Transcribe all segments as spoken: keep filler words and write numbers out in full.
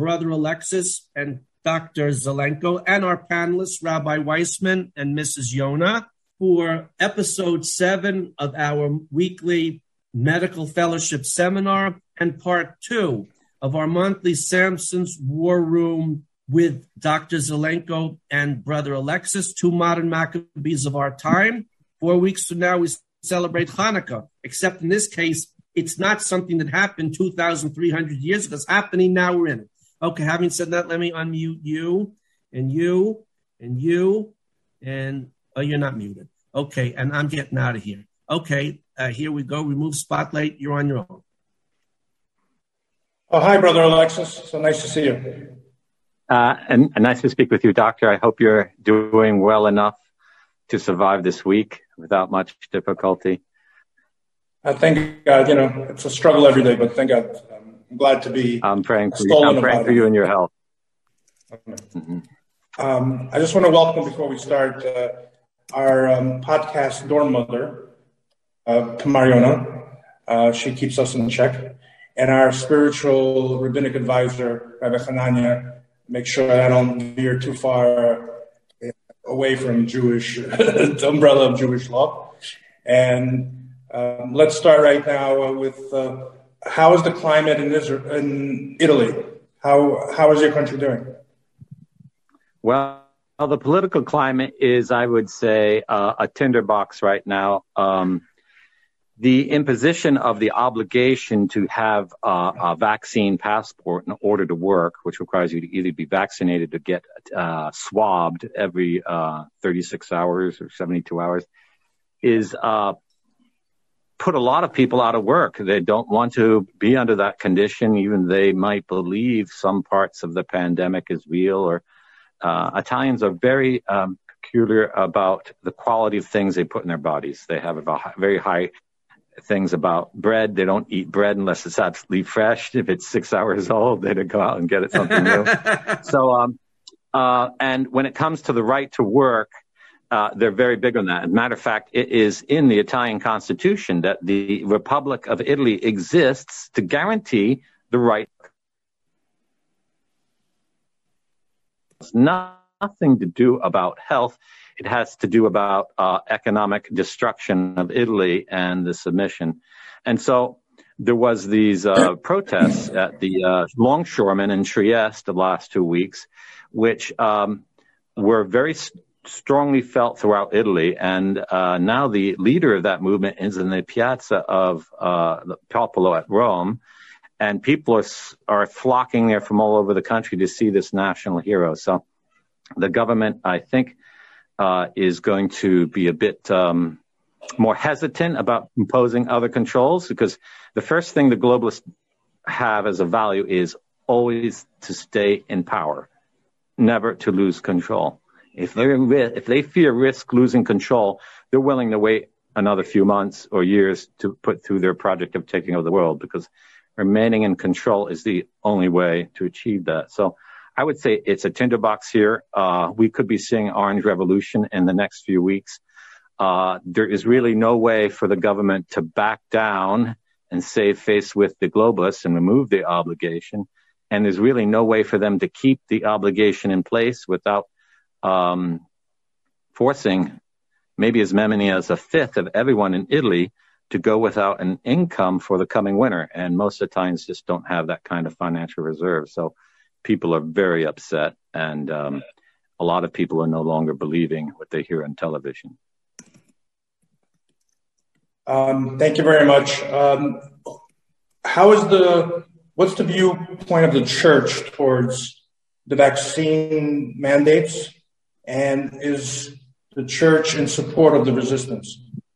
Brother Alexis and Doctor Zelenko, and our panelists, Rabbi Weissman and Missus Yonah, for episode seven of our weekly medical fellowship seminar and part two of our monthly Samson's War Room with Doctor Zelenko and Brother Alexis, two modern Maccabees of our time. Four weeks from now, we celebrate Hanukkah, except in this case, it's not something that happened two thousand three hundred years ago. It's happening now. We're in it. Okay, having said that, let me unmute you and you and you and, oh, you're not muted. Okay, and I'm getting out of here. Okay, uh, here we go. Remove spotlight. You're on your own. Oh, hi, Brother Alexis. So nice to see you. Uh, and, and nice to speak with you, Doctor. I hope you're doing well enough to survive this week without much difficulty. I thank God. You know, it's a struggle every day, but thank God. I'm glad to be. I'm praying for you. I'm praying for you and your health. Okay. Mm-hmm. Um, I just want to welcome, before we start, uh, our um, podcast dorm mother, uh, Tamar Yonah. Uh, she keeps us in check. And our spiritual rabbinic advisor, Rabbi Hanania, make sure I don't veer too far away from Jewish, the umbrella of Jewish law. And um, let's start right now with uh, how is the climate in Israel, in Italy? How how is your country doing? Well, the political climate is, I would say, uh, a tinderbox right now. Um, the imposition of the obligation to have uh, a vaccine passport in order to work, which requires you to either be vaccinated or get uh, swabbed every uh, thirty-six hours or seventy-two hours, is uh, put a lot of people out of work. They don't want to be under that condition, even they might believe some parts of the pandemic is real. Or uh, Italians are very um, peculiar about the quality of things they put in their bodies. They have a very high things about bread. They don't eat bread unless it's absolutely fresh. If it's six hours old, they go out and get it something new. So, um, uh, and when it comes to the right to work, uh, they're very big on that. As a matter of fact, it is in the Italian constitution that the Republic of Italy exists to guarantee the right. It's nothing to do about health. It has to do about uh, economic destruction of Italy and the submission. And so there was these uh, protests at the uh, longshoremen in Trieste the last two weeks, which um, were very st- strongly felt throughout Italy. And uh, now the leader of that movement is in the Piazza of uh, the Popolo at Rome. And people are, are flocking there from all over the country to see this national hero. So the government, I think, Uh, is going to be a bit um, more hesitant about imposing other controls, because the first thing the globalists have as a value is always to stay in power, never to lose control. If they if they fear risk losing control, they're willing to wait another few months or years to put through their project of taking over the world, because remaining in control is the only way to achieve that. So I would say it's a tinderbox here. Uh, we could be seeing Orange Revolution in the next few weeks. Uh, there is really no way for the government to back down and save face with the globalists and remove the obligation. And there's really no way for them to keep the obligation in place without um, forcing maybe as many as a fifth of everyone in Italy to go without an income for the coming winter. And most Italians just don't have that kind of financial reserve. So people are very upset, and um, a lot of people are no longer believing what they hear on television. Um, thank you very much. Um, how is the, what's the viewpoint of the church towards the vaccine mandates, and is the church in support of the resistance?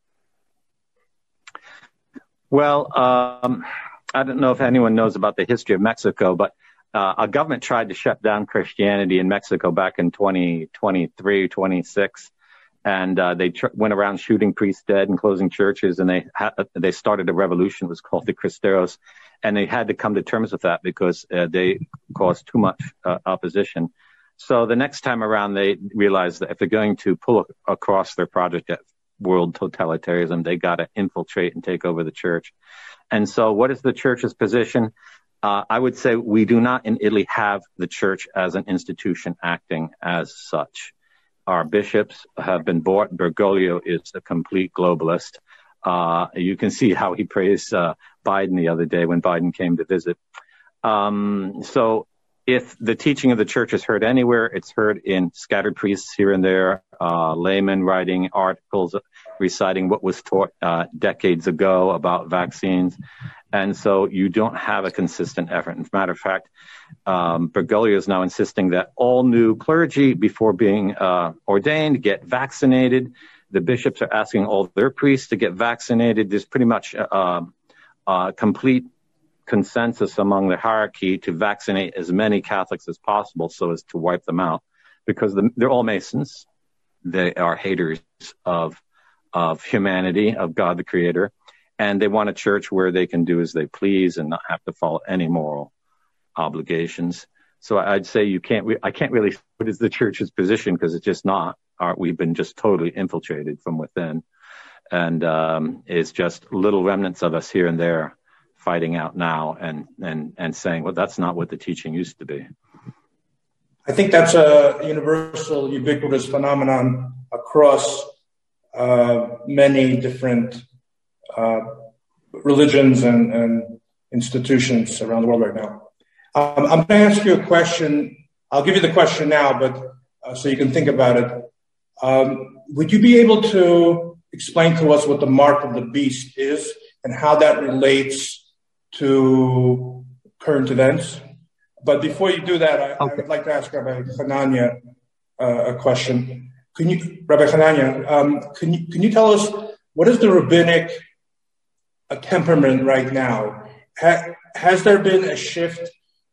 Well, um, I don't know if anyone knows about the history of Mexico, but Uh, a government tried to shut down Christianity in Mexico back in twenty twenty-three, twenty-six, and uh, they tr- went around shooting priests dead and closing churches, and they ha- they started a revolution. It was called the Cristeros, and they had to come to terms with that because uh, they caused too much uh, opposition. So the next time around, they realized that if they're going to pull a- across their project at world totalitarianism, they got to infiltrate and take over the church. And so what is the church's position? uh, I would say we do not in Italy have the church as an institution acting as such. Our bishops have been bought. Bergoglio is a complete globalist. Uh, you can see how he praised uh, Biden the other day when Biden came to visit. Um, so if the teaching of the church is heard anywhere, it's heard in scattered priests here and there, uh, laymen writing articles, reciting what was taught uh, decades ago about vaccines. And so you don't have a consistent effort. As a matter of fact, um, Bergoglio is now insisting that all new clergy, before being uh, ordained, get vaccinated. The bishops are asking all their priests to get vaccinated. There's pretty much a, a complete consensus among the hierarchy to vaccinate as many Catholics as possible so as to wipe them out, because the, they're all Masons. They are haters of of humanity, of God the Creator, and they want a church where they can do as they please and not have to follow any moral obligations. So I'd say you can't. Re- I can't really. What is the church's position? Because it's just not. Our, we've been just totally infiltrated from within, and um, it's just little remnants of us here and there fighting out now and and and saying, well, that's not what the teaching used to be. I think that's a universal, ubiquitous phenomenon across uh, many different uh, religions and, and institutions around the world right now. Um, I'm going to ask you a question. I'll give you the question now, but uh, so you can think about it. Um, would you be able to explain to us what the mark of the beast is and how that relates to current events? But before you do that, I, okay. I would like to ask Rabbi Hanania uh, a question. Can you, Rabbi Hanania, um, can you can you tell us what is the rabbinic uh, temperament right now? Ha, has there been a shift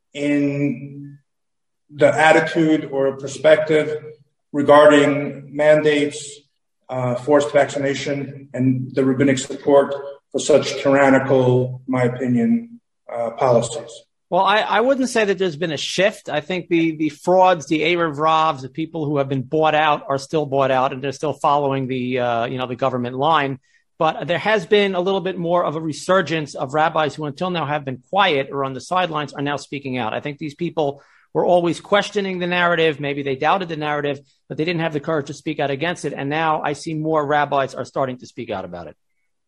in the attitude or perspective regarding mandates, uh, forced vaccination, and the rabbinic support for such tyrannical, in my opinion, uh, policies? Well, I, I wouldn't say that there's been a shift. I think the the frauds, the Erev Ravs, the people who have been bought out are still bought out, and they're still following the uh, you know the government line. But there has been a little bit more of a resurgence of rabbis who until now have been quiet or on the sidelines are now speaking out. I think these people were always questioning the narrative. Maybe they doubted the narrative, but they didn't have the courage to speak out against it. And now I see more rabbis are starting to speak out about it.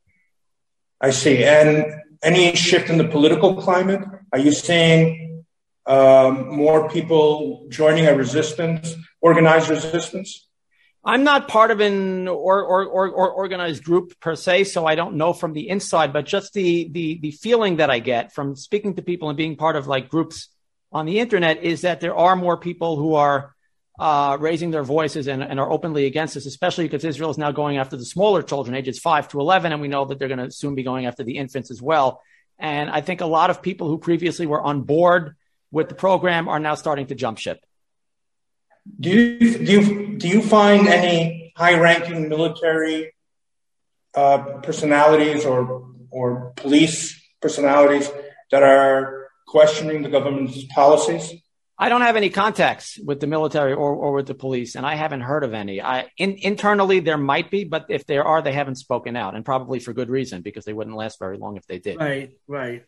I see. And any shift in the political climate? Are you seeing um, more people joining a resistance, organized resistance? I'm not part of an or, or, or, or organized group per se, so I don't know from the inside, but just the, the, the feeling that I get from speaking to people and being part of like groups on the internet is that there are more people who are uh, raising their voices and, and are openly against this, especially because Israel is now going after the smaller children, ages five to eleven, and we know that they're going to soon be going after the infants as well. And I think a lot of people who previously were on board with the program are now starting to jump ship. Do you do you, do you find any high-ranking military uh, personalities or or police personalities that are questioning the government's policies? I don't have any contacts with the military or, or with the police, and I haven't heard of any. I, in, internally, there might be, but if there are, they haven't spoken out, and probably for good reason, because they wouldn't last very long if they did. Right, right.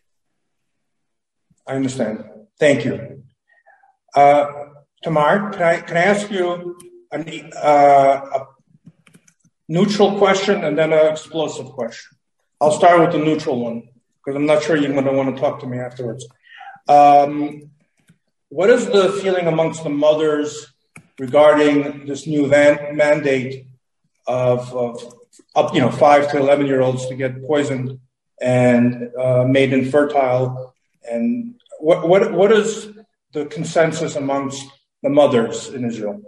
I understand. Thank you. Uh, Tamar, can I can I ask you a, uh, a neutral question and then an explosive question? I'll start with the neutral one because I'm not sure you're going to want to talk to me afterwards. Um, what is the feeling amongst the mothers regarding this new van, mandate of, of up, you know, five to eleven year olds to get poisoned and uh, made infertile? And what what what is the consensus amongst the mothers in Israel?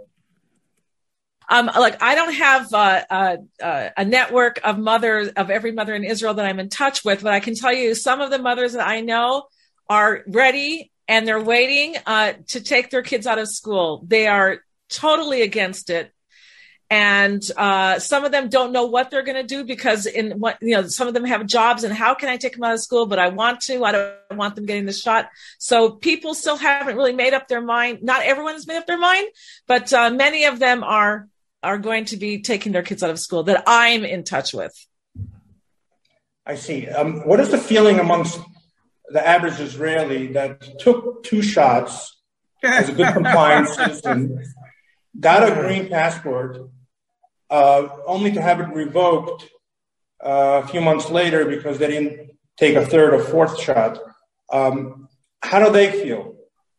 Um, like I don't have uh, uh, uh, a network of mothers of every mother in Israel that I'm in touch with, but I can tell you some of the mothers that I know are ready and they're waiting uh, to take their kids out of school. They are totally against it. And uh, some of them don't know what they're going to do because in what, you know, some of them have jobs and how can I take them out of school? But I want to, I don't want them getting the shot. So people still haven't really made up their mind. Not everyone has made up their mind, but uh, many of them are, are going to be taking their kids out of school that I'm in touch with. I see. Um, what is the feeling amongst the average Israeli that took two shots as a good compliant citizen, got a green passport, uh, only to have it revoked uh, a few months later because they didn't take a third or fourth shot. Um, how do they feel?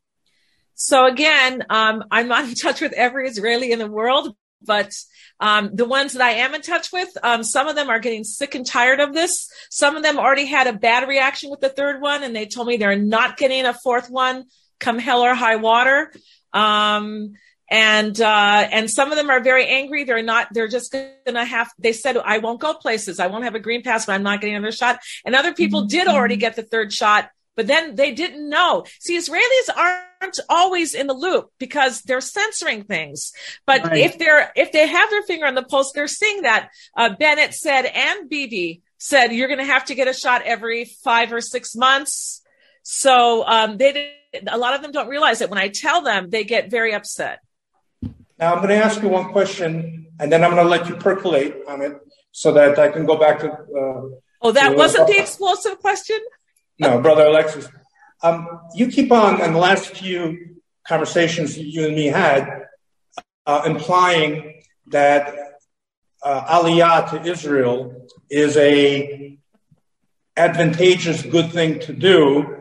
So again, um, I'm not in touch with every Israeli in the world, but um, the ones that I am in touch with, um, some of them are getting sick and tired of this. Some of them already had a bad reaction with the third one, and they told me they're not getting a fourth one come hell or high water. Um, and uh, and some of them are very angry. They're not. They're just going to have. They said, "I won't go places. I won't have a green pass, but I'm not getting another shot." And other people mm-hmm. did already get the third shot. But then they didn't know. See, Israelis aren't always in the loop because they're censoring things. But right. if they're if they have their finger on the pulse, they're seeing that. Uh, Bennett said, and Bibi said, you're going to have to get a shot every five or six months. So um, they did, a lot of them don't realize it. When I tell them, they get very upset. Now I'm going to ask you one question, and then I'm going to let you percolate on it so that I can go back to. Uh, oh, that to, wasn't uh, the explosive question? No, Brother Alexis. Um, you keep on, in the last few conversations you and me had, uh, implying that uh, Aliyah to Israel is a advantageous, good thing to do.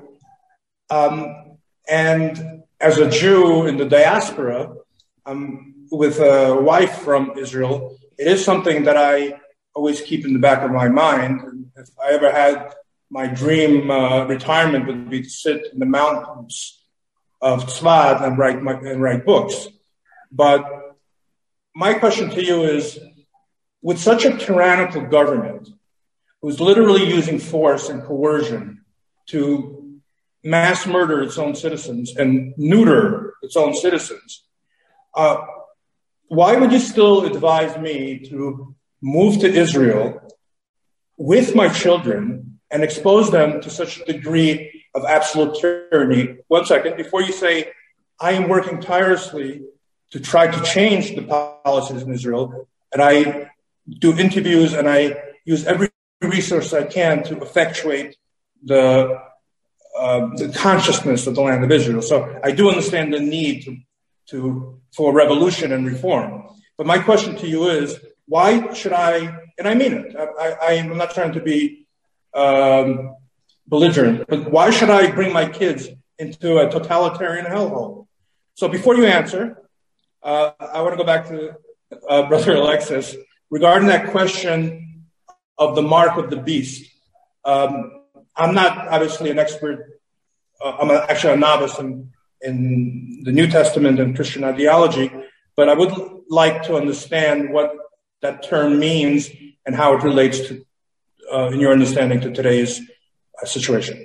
Um, and as a Jew in the diaspora, um, with a wife from Israel, it is something that I always keep in the back of my mind. If I ever had my dream uh, retirement would be to sit in the mountains of Tzfat and write my, and write books. But my question to you is, with such a tyrannical government who's literally using force and coercion to mass murder its own citizens and neuter its own citizens, uh, why would you still advise me to move to Israel with my children and expose them to such a degree of absolute tyranny? One second, before you say, I am working tirelessly to try to change the policies in Israel, and I do interviews and I use every resource I can to effectuate the, uh, the consciousness of the land of Israel. So I do understand the need to, to for revolution and reform. But my question to you is, why should I, and I mean it, I, I, I'm not trying to be Um, belligerent, but why should I bring my kids into a totalitarian hellhole? So before you answer, uh, I want to go back to uh, Brother Alexis regarding that question of the mark of the beast. Um, I'm not obviously an expert. Uh, I'm actually a novice in, in the New Testament and Christian ideology, but I would like to understand what that term means and how it relates to Uh, in your understanding to today's uh, situation?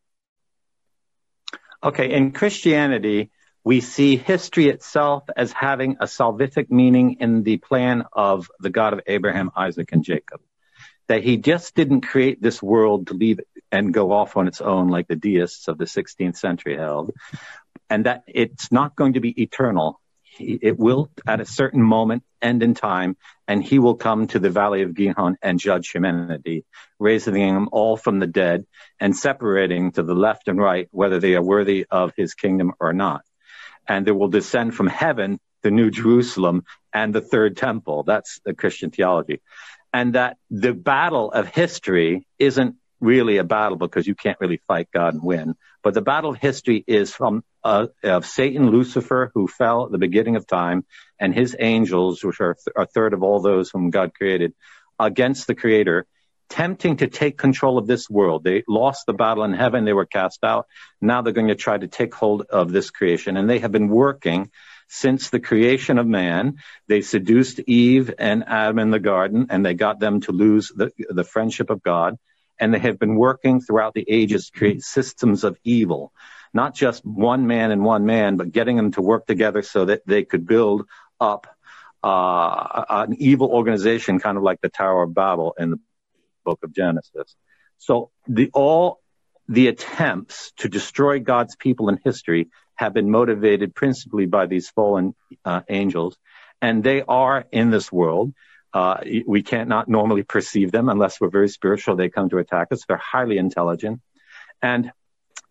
Okay, in Christianity, we see history itself as having a salvific meaning in the plan of the God of Abraham, Isaac, and Jacob. That he just didn't create this world to leave it and go off on its own like the deists of the sixteenth century held, and that it's not going to be eternal. It will, at a certain moment, end in time, and he will come to the valley of Gihon and judge humanity, raising them all from the dead and separating to the left and right whether they are worthy of his kingdom or not. And there will descend from heaven the new Jerusalem and the third temple. That's the Christian theology. And that the battle of history isn't really a battle because you can't really fight God and win. But the battle of history is from uh, of Satan, Lucifer, who fell at the beginning of time, and his angels, which are th- a third of all those whom God created, against the Creator, tempting to take control of this world. They lost the battle in heaven. They were cast out. Now they're going to try to take hold of this creation. And they have been working since the creation of man. They seduced Eve and Adam in the garden, and they got them to lose the, the friendship of God. And they have been working throughout the ages to create systems of evil, not just one man and one man, but getting them to work together so that they could build up uh, an evil organization, kind of like the Tower of Babel in the book of Genesis. So the all the attempts to destroy God's people in history have been motivated principally by these fallen uh, angels, and they are in this world. Uh, we can't not normally perceive them unless we're very spiritual. They come to attack us. They're highly intelligent. And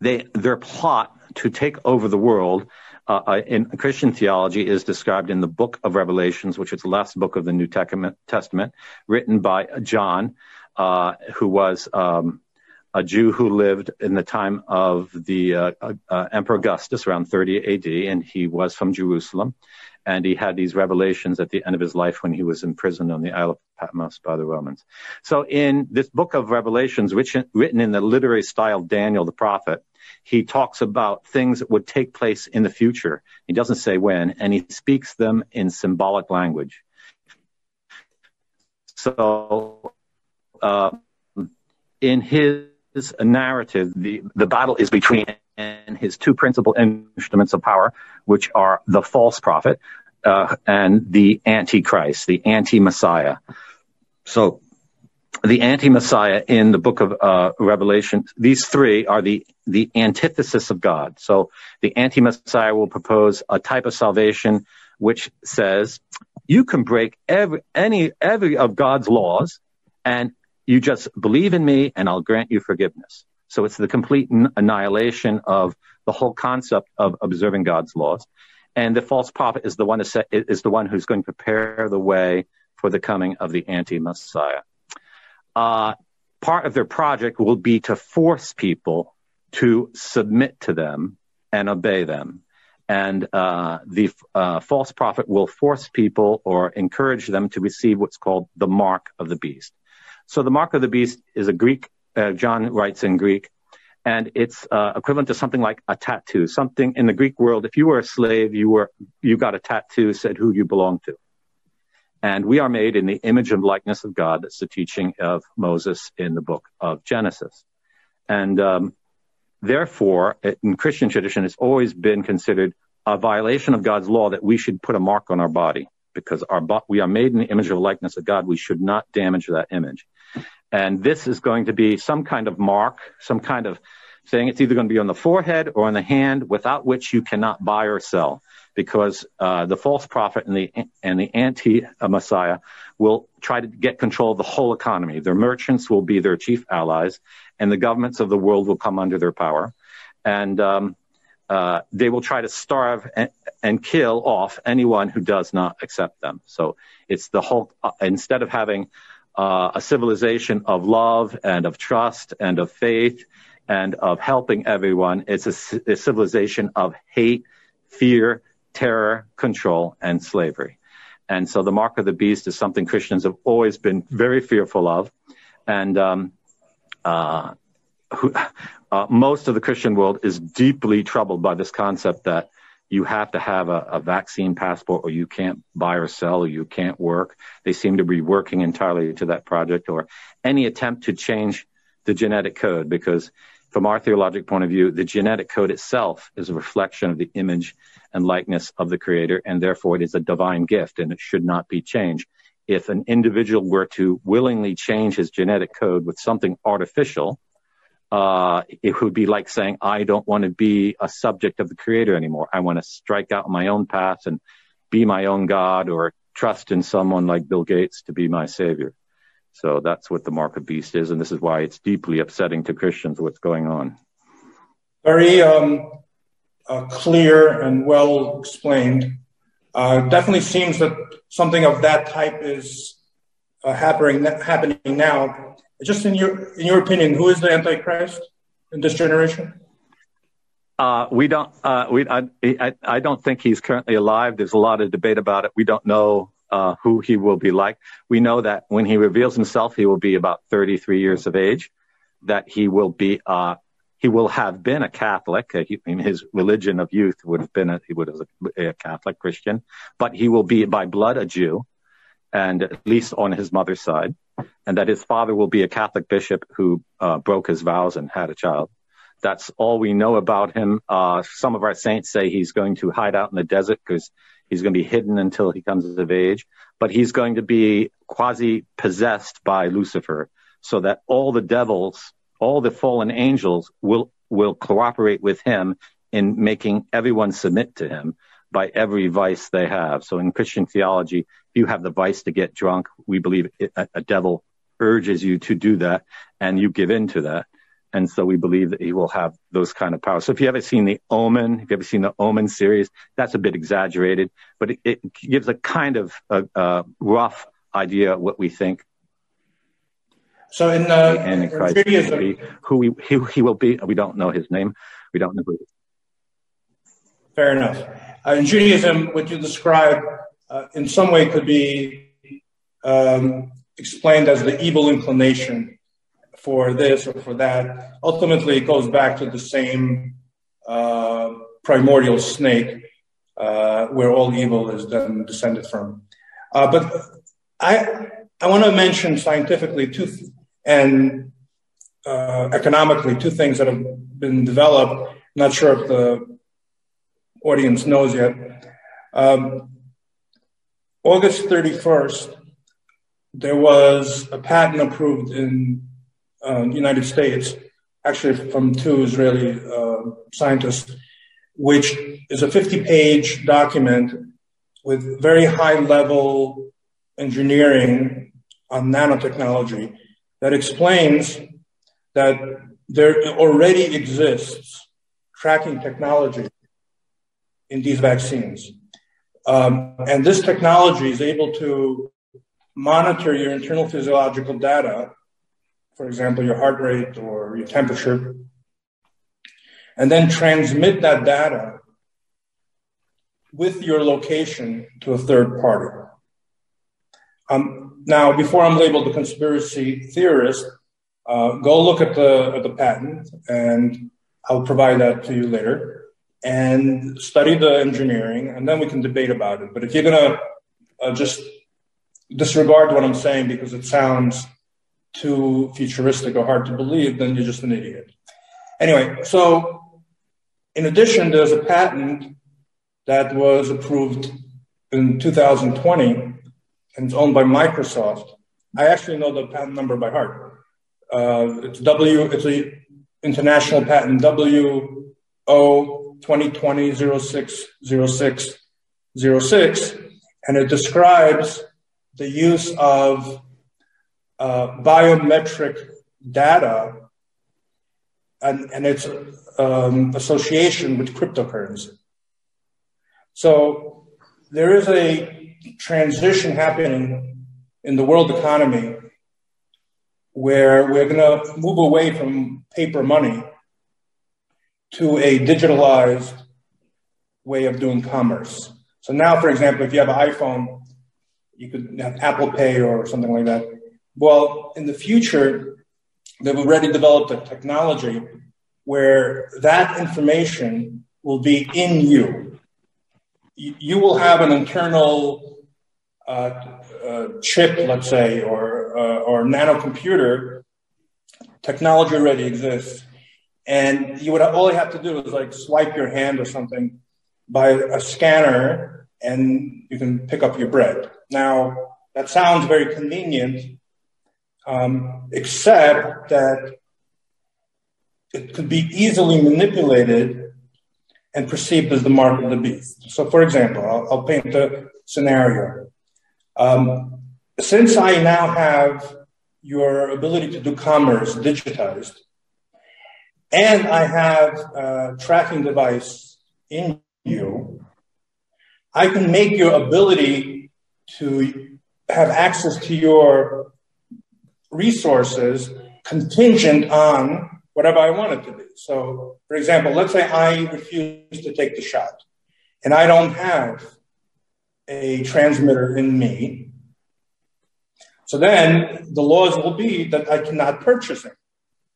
they their plot to take over the world uh, in Christian theology is described in the book of Revelations, which is the last book of the New Testament, written by John, uh, who was um, a Jew who lived in the time of the uh, uh, Emperor Augustus around thirty A D, and he was from Jerusalem. And he had these revelations at the end of his life when he was imprisoned on the Isle of Patmos by the Romans. So in this book of Revelations, which, written in the literary style of Daniel the prophet, he talks about things that would take place in the future. He doesn't say when, and he speaks them in symbolic language. So uh, in his narrative, the, the battle is between and his two principal instruments of power, which are the false prophet uh, and the Antichrist, the anti-Messiah. So the anti-Messiah in the book of uh, Revelation, these three are the, the antithesis of God. So the anti-Messiah will propose a type of salvation which says you can break every, any, every of God's laws and you just believe in me and I'll grant you forgiveness. So it's the complete annihilation of the whole concept of observing God's laws. And the false prophet is the one to say, is the one who's going to prepare the way for the coming of the anti-Messiah. Uh, part of their project will be to force people to submit to them and obey them. And uh, the uh, false prophet will force people or encourage them to receive what's called the mark of the beast. So the mark of the beast is a Greek Uh, John writes in Greek, and it's uh, equivalent to something like a tattoo. Something in the Greek world, if you were a slave, you were you got a tattoo said who you belong to. And we are made in the image and likeness of God. That's the teaching of Moses in the book of Genesis. And um, therefore, in Christian tradition, it's always been considered a violation of God's law that we should put a mark on our body, because our bo- we are made in the image and likeness of God. We should not damage that image. And this is going to be some kind of mark, some kind of thing. It's either going to be on the forehead or on the hand, without which you cannot buy or sell, because uh, the false prophet and the and the anti-Messiah will try to get control of the whole economy. Their merchants will be their chief allies, and the governments of the world will come under their power. And um, uh, they will try to starve and, and kill off anyone who does not accept them. So it's the whole, uh, instead of having Uh, a civilization of love and of trust and of faith and of helping everyone. It's a, a civilization of hate, fear, terror, control, and slavery. And so the mark of the beast is something Christians have always been very fearful of. And um, uh, who, uh, most of the Christian world is deeply troubled by this concept that you have to have a, a vaccine passport or you can't buy or sell or you can't work. They seem to be working entirely to that project, or any attempt to change the genetic code, because from our theological point of view, the genetic code itself is a reflection of the image and likeness of the Creator, and therefore it is a divine gift and it should not be changed. If an individual were to willingly change his genetic code with something artificial, Uh, it would be like saying, I don't want to be a subject of the Creator anymore. I want to strike out my own path and be my own God, or trust in someone like Bill Gates to be my savior. So that's what the mark of beast is, and this is why it's deeply upsetting to Christians what's going on. Very um, uh, clear and well explained. Uh, definitely seems that something of that type is uh, happening happening now. Just in your in your opinion, who is the Antichrist in this generation? Uh, we don't. Uh, we. I, I. I don't think he's currently alive. There's a lot of debate about it. We don't know uh, who he will be like. We know that when he reveals himself, he will be about thirty-three years of age. That he will be. Uh, he will have been a Catholic. Uh, he, in his religion of youth would have been. A, he would have been a Catholic Christian, but he will be by blood a Jew, and at least on his mother's side. And that his father will be a Catholic bishop who uh, broke his vows and had a child. That's all we know about him. Uh, some of our saints say he's going to hide out in the desert because he's going to be hidden until he comes of age. But he's going to be quasi-possessed by Lucifer, so that all the devils, all the fallen angels will, will cooperate with him in making everyone submit to him by every vice they have. So in Christian theology, if you have the vice to get drunk, we believe it, a, a devil urges you to do that, and you give in to that. And so we believe that he will have those kind of powers. So if you ever seen The Omen, if you ever seen the Omen series, that's a bit exaggerated, but it, it gives a kind of a, a rough idea of what we think. So in, uh, in Christ will be, who he, who he will be, we don't know his name. We don't know who he is. Fair enough. Uh, in Judaism, what you describe uh, in some way could be um, explained as the evil inclination for this or for that. Ultimately, it goes back to the same uh, primordial snake uh, where all evil is then descended from. Uh, but I I want to mention scientifically two th- and uh, economically two things that have been developed. I'm not sure if the audience knows yet. Um, August thirty-first, there was a patent approved in uh, the United States, actually from two Israeli uh, scientists, which is a fifty-page document with very high-level engineering on nanotechnology that explains that there already exists tracking technology in these vaccines. Um, and this technology is able to monitor your internal physiological data, for example, your heart rate or your temperature, and then transmit that data with your location to a third party. Um, now, before I'm labeled a conspiracy theorist, uh, go look at the, at the patent, and I'll provide that to you later, and study the engineering, and then we can debate about it. But if you're going to uh, just disregard what I'm saying because it sounds too futuristic or hard to believe, then you're just an idiot. Anyway, so in addition, there's a patent that was approved in two thousand twenty, and it's owned by Microsoft. I actually know the patent number by heart. Uh, it's W. It's a international patent W O twenty twenty oh six oh six oh six, and it describes the use of uh, biometric data and, and its um, association with cryptocurrency. So there is a transition happening in the world economy where we're going to move away from paper money to a digitalized way of doing commerce. So now, for example, if you have an iPhone, you could have Apple Pay or something like that. Well, in the future, they've already developed a technology where that information will be in you. You will have an internal uh, uh, chip, let's say, or uh, or nanocomputer. Technology already exists, and you would all you have to do is like swipe your hand or something by a scanner, and you can pick up your bread. Now that sounds very convenient, um, except that it could be easily manipulated and perceived as the mark of the beast. So, for example, I'll, I'll paint a scenario. Um, since I now have your ability to do commerce digitized, and I have a tracking device in you, I can make your ability to have access to your resources contingent on whatever I want it to be. So, for example, let's say I refuse to take the shot and I don't have a transmitter in me. So then the laws will be that I cannot purchase it.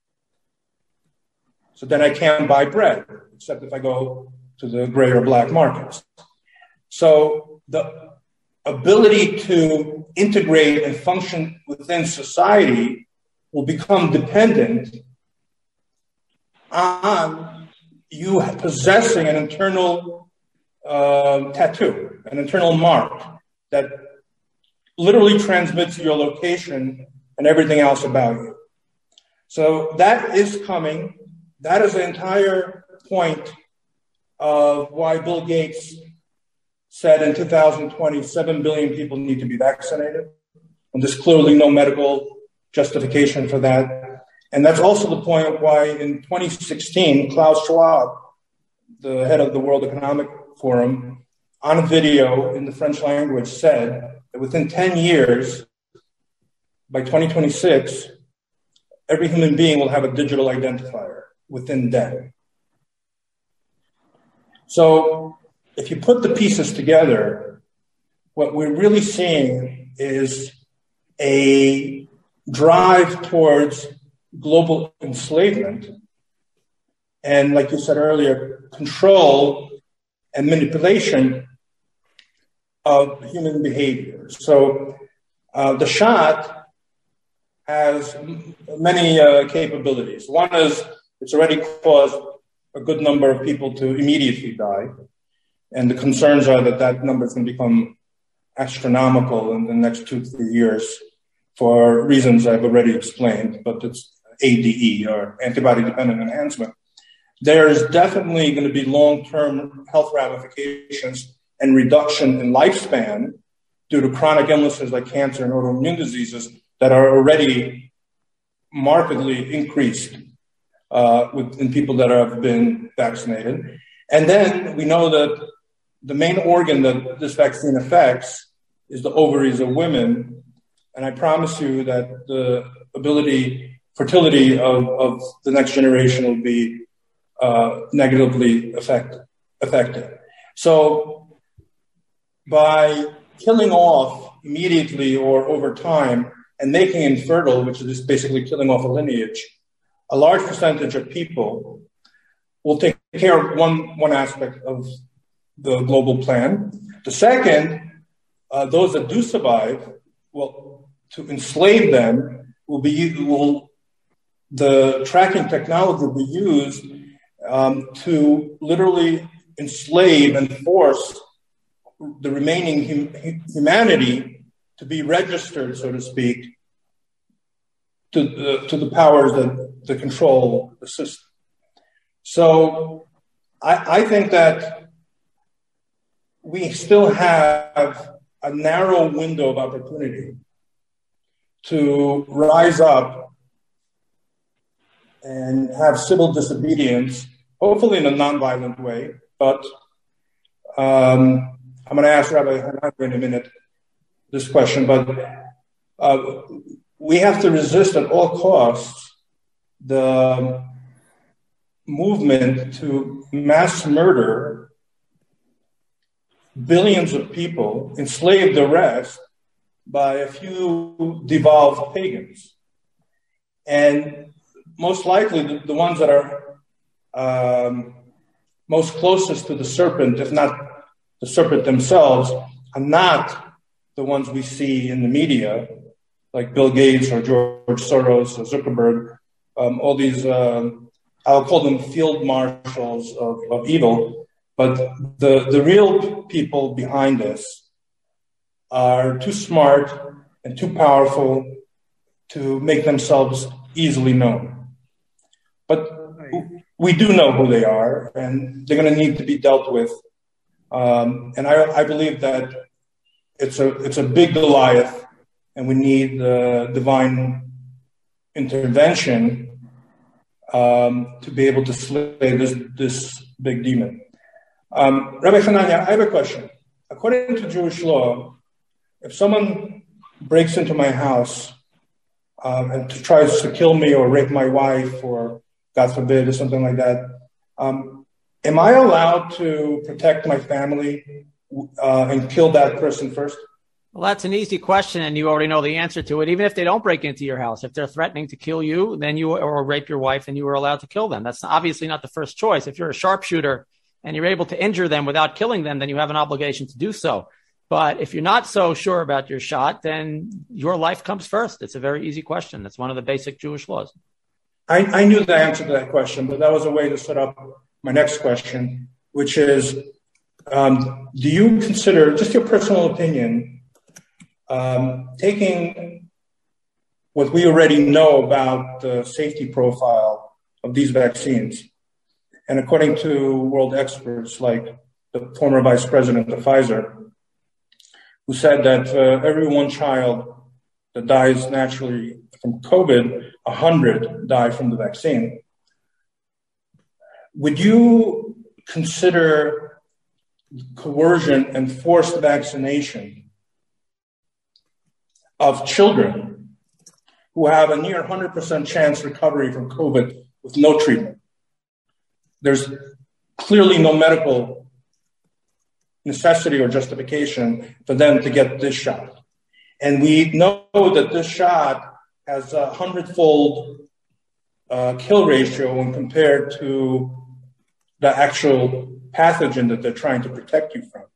So then I can't buy bread, except if I go to the gray or black markets. So the ability to integrate and function within society will become dependent on you possessing an internal uh, tattoo, an internal mark that literally transmits your location and everything else about you. So that is coming. That is the entire point of why Bill Gates said in two thousand twenty, seven billion people need to be vaccinated. And there's clearly no medical justification for that. And that's also the point why in twenty sixteen, Klaus Schwab, the head of the World Economic Forum, on a video in the French language said that within ten years, by twenty twenty-six, every human being will have a digital identifier within then. So if you put the pieces together, what we're really seeing is a drive towards global enslavement and, like you said earlier, control and manipulation of human behavior. So uh, the shot has many uh, capabilities. One is it's already caused a good number of people to immediately die. And the concerns are that that number is going to become astronomical in the next two, three years for reasons I've already explained, but it's A D E, or antibody-dependent enhancement. There is definitely going to be long-term health ramifications and reduction in lifespan due to chronic illnesses like cancer and autoimmune diseases that are already markedly increased uh, with, in people that have been vaccinated. And then we know that the main organ that this vaccine affects is the ovaries of women. And I promise you that the ability, fertility of, of the next generation will be uh, negatively affect, affected. So by killing off immediately or over time and making infertile, which is basically killing off a lineage, a large percentage of people will take care of one, one aspect of the global plan. The second, uh, those that do survive, well, to enslave them will be, will, the tracking technology will be used um, to literally enslave and force the remaining hum- humanity to be registered, so to speak, to, uh, to the powers that, that control the system. So I, I think that we still have a narrow window of opportunity to rise up and have civil disobedience, hopefully in a nonviolent way. But um, I'm going to ask Rabbi Hanan in a minute this question, but uh, we have to resist at all costs the movement to mass murder billions of people, enslave the rest by a few devolved pagans. And most likely the, the ones that are um, most closest to the serpent, if not the serpent themselves, are not the ones we see in the media, like Bill Gates or George Soros or Zuckerberg, um, all these, uh, I'll call them field marshals of, of evil. But the, the real people behind this are too smart and too powerful to make themselves easily known. But we do know who they are, and they're going to need to be dealt with. Um, and I, I believe that it's a it's a big Goliath, and we need the divine intervention um, to be able to slay this this big demon. Um, Rabbi Hanania, I have a question. According to Jewish law, if someone breaks into my house um, and tries to kill me or rape my wife or, God forbid, or something like that, um, am I allowed to protect my family uh, and kill that person first? Well, that's an easy question, and you already know the answer to it. Even if they don't break into your house, if they're threatening to kill you, then you or rape your wife, then you are allowed to kill them. That's obviously not the first choice. If you're a sharpshooter and you're able to injure them without killing them, then you have an obligation to do so. But if you're not so sure about your shot, then your life comes first. It's a very easy question. That's one of the basic Jewish laws. I, I knew the answer to that question, but that was a way to set up my next question, which is, um, do you consider, just your personal opinion, um, taking what we already know about the safety profile of these vaccines, and according to world experts like the former vice president of Pfizer, who said that uh, every one child that dies naturally from COVID, one hundred die from the vaccine. Would you consider coercion and forced vaccination of children who have a near one hundred percent chance recovery from COVID with no treatment? There's clearly no medical necessity or justification for them to get this shot. And we know that this shot has a hundredfold uh, kill ratio when compared to the actual pathogen that they're trying to protect you from.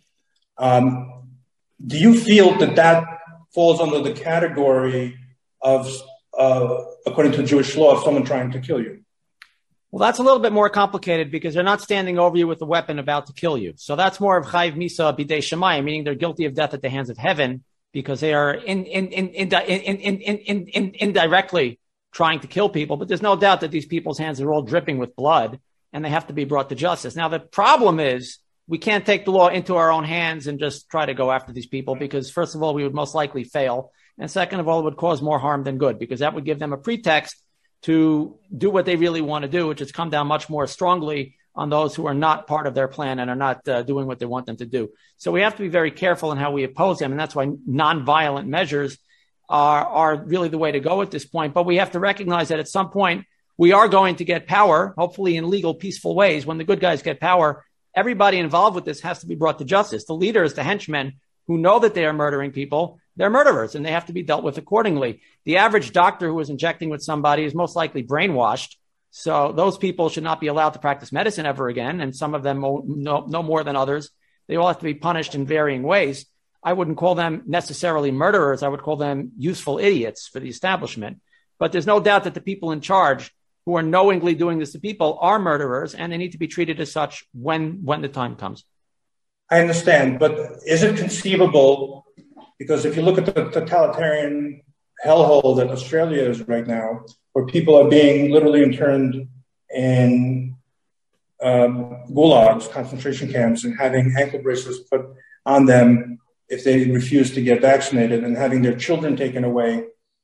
Um, do you feel that that falls under the category of, uh, according to Jewish law, of someone trying to kill you? Well, that's a little bit more complicated because they're not standing over you with a weapon about to kill you. So that's more of Chayv Misa Bidei Shamayim, meaning they're guilty of death at the hands of heaven because they are in, in, in, in, in, in, in, in, indirectly trying to kill people. But there's no doubt that these people's hands are all dripping with blood and they have to be brought to justice. Now, the problem is we can't take the law into our own hands and just try to go after these people because, first of all, we would most likely fail. And second of all, it would cause more harm than good because that would give them a pretext to do what they really want to do, which is come down much more strongly on those who are not part of their plan and are not uh, doing what they want them to do. So we have to be very careful in how we oppose them. And that's why nonviolent measures are, are really the way to go at this point. But we have to recognize that at some point we are going to get power, hopefully in legal, peaceful ways. When the good guys get power, everybody involved with this has to be brought to justice. The leaders, the henchmen who know that they are murdering people, they're murderers and they have to be dealt with accordingly. The average doctor who is injecting with somebody is most likely brainwashed. So those people should not be allowed to practice medicine ever again. And some of them no, no more than others. They all have to be punished in varying ways. I wouldn't call them necessarily murderers. I would call them useful idiots for the establishment. But there's no doubt that the people in charge who are knowingly doing this to people are murderers and they need to be treated as such when, when the time comes. I understand, but is it conceivable? Because if you look at the totalitarian hellhole that Australia is right now, where people are being literally interned in um, gulags, concentration camps, and having ankle bracelets put on them if they refuse to get vaccinated, and having their children taken away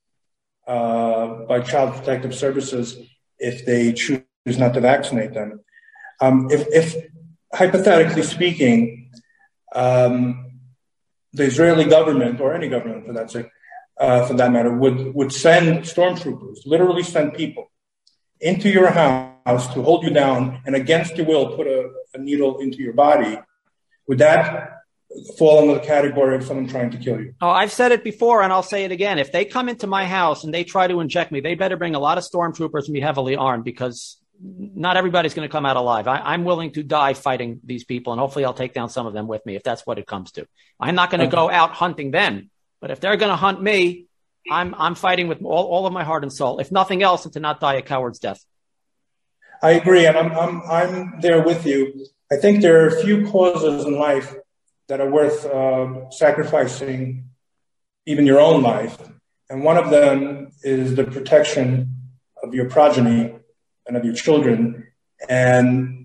uh, by Child Protective Services if they choose not to vaccinate them. Um, if, if, hypothetically speaking, um, the Israeli government, or any government for that sake, uh, for that matter, would, would send stormtroopers, literally send people into your house to hold you down and against your will put a, a needle into your body, would that fall under the category of someone trying to kill you? Oh, I've said it before and I'll say it again. If they come into my house and they try to inject me, they better bring a lot of stormtroopers and be heavily armed because not everybody's going to come out alive. I, I'm willing to die fighting these people, and hopefully I'll take down some of them with me if that's what it comes to. I'm not going to okay. go out hunting them, but if they're going to hunt me, I'm I'm fighting with all, all of my heart and soul, if nothing else, and to not die a coward's death. I agree, and I'm I'm I'm there with you. I think there are a few causes in life that are worth uh, sacrificing, even your own life, and one of them is the protection of your progeny and of your children. And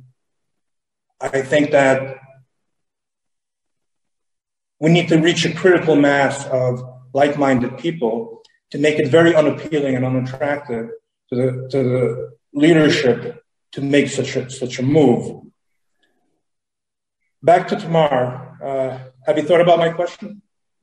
I think that we need to reach a critical mass of like-minded people to make it very unappealing and unattractive to the, to the leadership to make such a, such a move. Back to Tamar. Uh, have you thought about my question?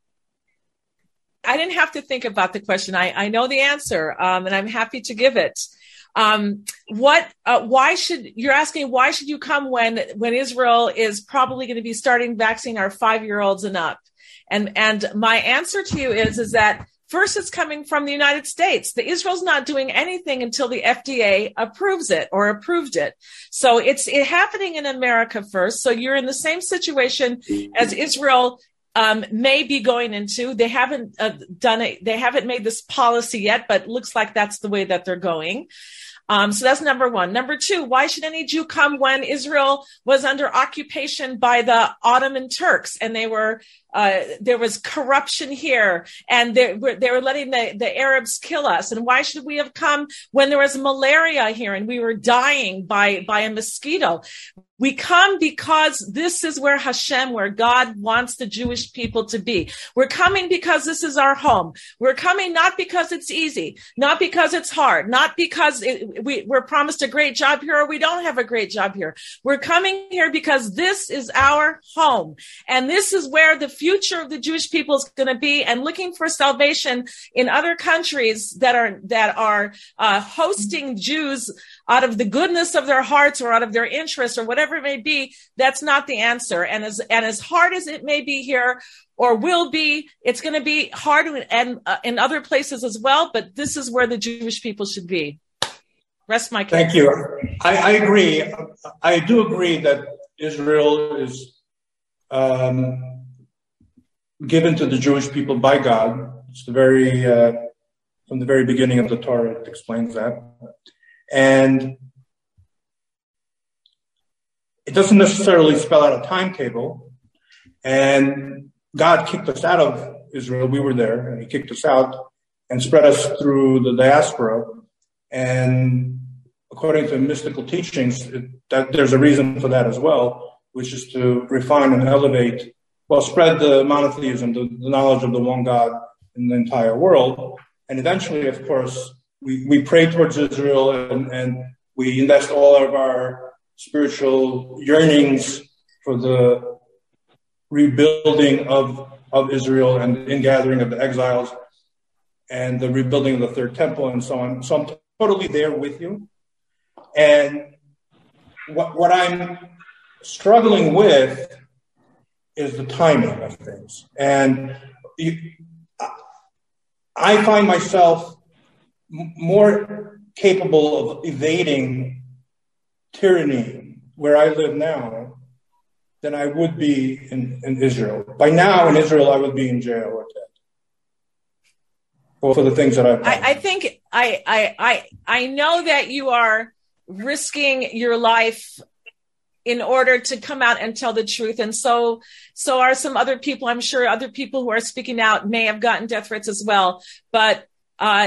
I didn't have to think about the question. I, I know the answer, um, and I'm happy to give it. Um, what, uh, why should, you're asking, why should you come when, when Israel is probably going to be starting vaccinating our five-year-olds and up? And, and my answer to you is, is that first it's coming from the United States. The Israel's not doing anything until the F D A approves it or approved it. So it's it happening in America first. So you're in the same situation as Israel Um, may be going into. They haven't uh, done it. They haven't made this policy yet, but looks like that's the way that they're going. Um, so that's number one. Number two, why should any Jew come when Israel was under occupation by the Ottoman Turks and they were, uh, there was corruption here and they were, they were letting the, the Arabs kill us? And why should we have come when there was malaria here and we were dying by, by a mosquito? We come because this is where Hashem, where God wants the Jewish people to be. We're coming because this is our home. We're coming not because it's easy, not because it's hard, not because it, we, we're promised a great job here or we don't have a great job here. We're coming here because this is our home. And this is where the future of the Jewish people is going to be, and looking for salvation in other countries that are, that are uh, hosting Jews out of the goodness of their hearts or out of their interest or whatever it may be. That's not the answer. And as, and as hard as it may be here or will be, it's going to be hard and uh, in other places as well. But this is where the Jewish people should be. Rest my case. Thank you. I, I agree. I do agree that Israel is um, given to the Jewish people by God. It's the very uh, from the very beginning of the Torah, it explains that. And it doesn't necessarily spell out a timetable. And God kicked us out of Israel. We were there, and he kicked us out and spread us through the diaspora. And according to mystical teachings, it, that there's a reason for that as well, which is to refine and elevate, well, spread the monotheism, the, the knowledge of the one God in the entire world. And eventually, of course, we, we pray towards Israel, and, and we invest all of our spiritual yearnings for the rebuilding of, of Israel and the ingathering of the exiles and the rebuilding of the third temple and so on. So I'm totally there with you. And what, what I'm struggling with is the timing of things. And you, I find myself more capable of evading tyranny where I live now than I would be in, in Israel. By now in Israel, I would be in jail or dead. Or for the things that I've done. I, I think I, I, I, I know that you are risking your life in order to come out and tell the truth. And so, so are some other people. I'm sure other people who are speaking out may have gotten death threats as well. But, uh,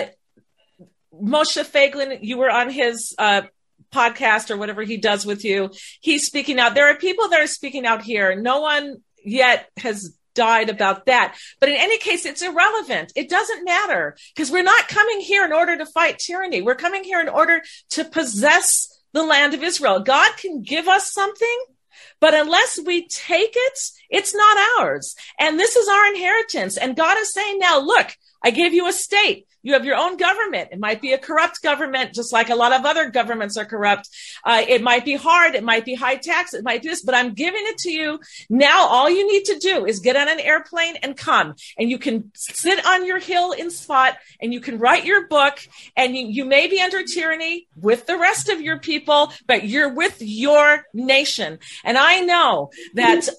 Moshe Feiglin, you were on his, uh, podcast or whatever he does with you. He's speaking out. There are people that are speaking out here. No one yet has died about that. But in any case, it's irrelevant. It doesn't matter, because we're not coming here in order to fight tyranny. We're coming here in order to possess the land of Israel. God can give us something, but unless we take it, it's not ours. And this is our inheritance. And God is saying now, look, I gave you a state. You have your own government. It might be a corrupt government, just like a lot of other governments are corrupt. Uh, it might be hard. It might be high tax. It might be this, but I'm giving it to you. Now, all you need to do is get on an airplane and come. And you can sit on your hill in Sfat, and you can write your book, and you, you may be under tyranny with the rest of your people, but you're with your nation. And I know that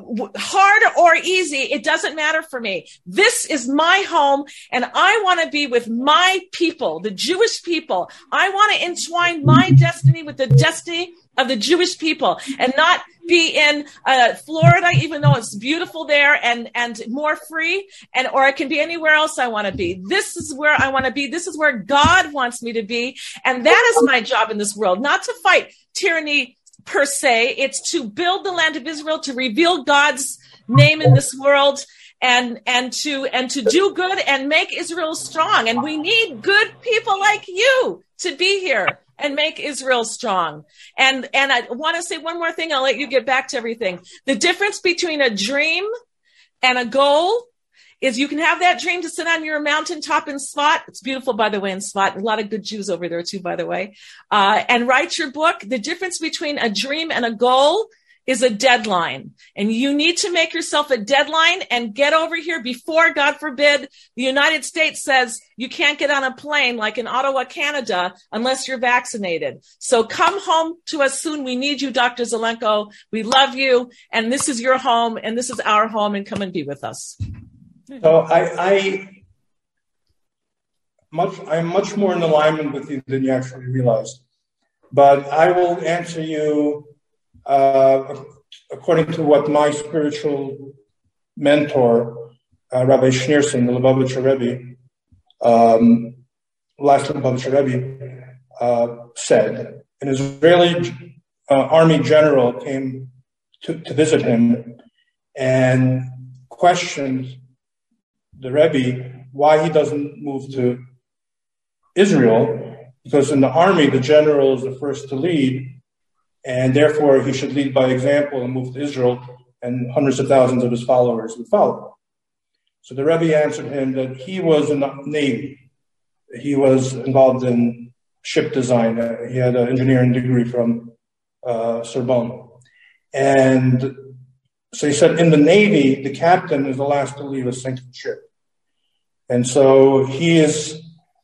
hard or easy, it doesn't matter for me. This is my home, and I want to be with my people, the Jewish people. I want to entwine my destiny with the destiny of the Jewish people, and not be in uh, Florida, even though it's beautiful there and, and more free, and or I can be anywhere else I want to be. This is where I want to be. This is where God wants me to be. And that is my job in this world, not to fight tyranny per se. It's to build the land of Israel, to reveal God's name in this world, and and to and to do good and make Israel strong. And we need good people like you to be here and make Israel strong. And and I want to say one more thing. I'll let you get back to everything. The difference between a dream and a goal is you can have that dream to sit on your mountaintop in Sfat. It's beautiful, by the way, in Sfat. A lot of good Jews over there, too, by the way. Uh, and write your book. The difference between a dream and a goal is a deadline. And you need to make yourself a deadline and get over here before, God forbid, the United States says you can't get on a plane like in Ottawa, Canada, unless you're vaccinated. So come home to us soon. We need you, Doctor Zelenko. We love you. And this is your home, and this is our home, and come and be with us. So I, I much, I'm much more in alignment with you than you actually realize. But I will answer you uh, according to what my spiritual mentor, uh, Rabbi Schneerson, the Lubavitcher Rebbe, um, last Lubavitcher Rebbe, uh, said. An Israeli army general came to, to visit him and questioned the Rebbe why he doesn't move to Israel, because in the army, the general is the first to lead, and therefore he should lead by example and move to Israel, and hundreds of thousands of his followers would follow. So the Rebbe answered him that he was in the Navy. He was involved in ship design. Uh, he had an engineering degree from uh, Sorbonne. And so he said in the Navy, the captain is the last to leave a sinking ship. And so he is